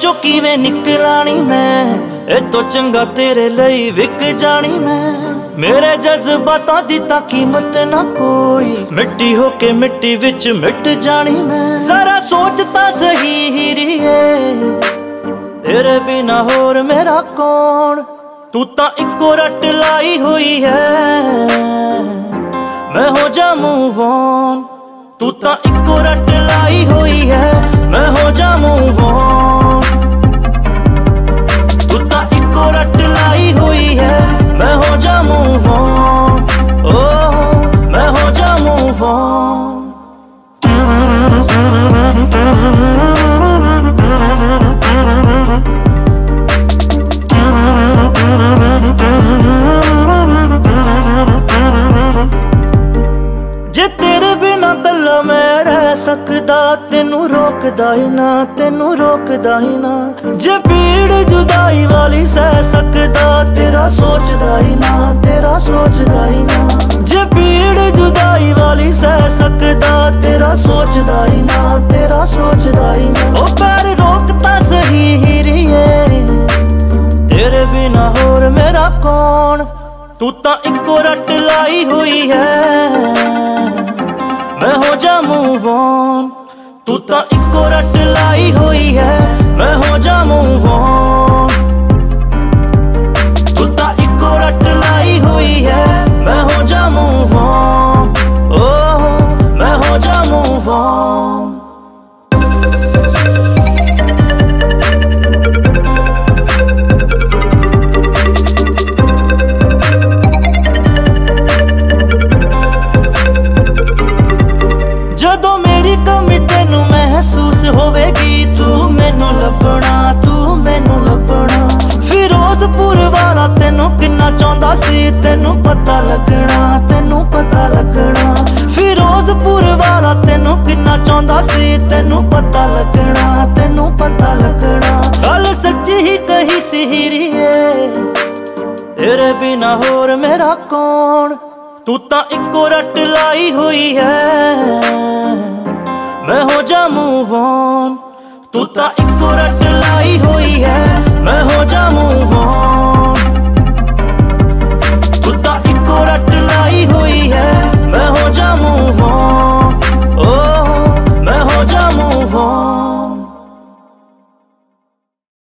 चो किवें निकलानी मैं, ए तो चंगा तेरे लई विक जानी मैं। मेरे जज्बातां दी तां कीमत ना कोई, मिट्टी होके मिट्टी विच मिट जानी मैं। जरा सोच तां सही हीरिए, तेरे बिना होर मेरा कौन। तू तां इक्को रट लाई हुई है, मैं हो जा मूव ऑन। तू तां इक्को रट लाई हुई है, मैं हो जा मूव ऑन। तू तां इक्को रट लाई हुई है, मैं हो जा मूव ऑन। ओह मैं हो जा मूव ऑन। जे तेरे बिना कल्ला मैं रह सकदा, तेनू रोकदा ही ना, तेनू रोकदा ही ना। जे पीड़ जुदाई वाली सह सकदा, तेरा सोचदा ही ना, तेरा सोचदा ही ना। जे पीड़ जुदाई वाली सह सकदा, तेरा सोचदा ही ना, तेरा सोचदा ही ना। ओ पैर रोकता सही हीरिए, तेरे बिना होर मेरा कौन। तू तां इक्को रट लाई हुई है, मैं हो जा मूव ऑन। तू तां इक्को रट लाई हुई है, मैं हो जा मूव ऑन। तू तां इक्को रट लाई हुई है, मैं हो जा मूव ऑन। ओह मैं हो जा मूव ऑन। जदों मेरी कमी तेनू महसूस होवेगी, तू मैनू लभना, तू मैनू लभना। फिरोजपुर वाला तेनू किन्ना चाहुंदा सी, तेनू पता लगना, तेनू पता लगना। फिरोजपुर वाला तेनू किन्ना चाहुंदा सी, तेनू पता लगना, तेनू पता लगना। गल सच्ची ही कही सी हीरिए, तेरे बिना होर मेरा कौन। तू तां इक्को रट लाई हुई है, मैं हो जा मूव ऑन। तू तां इक्को रट लाई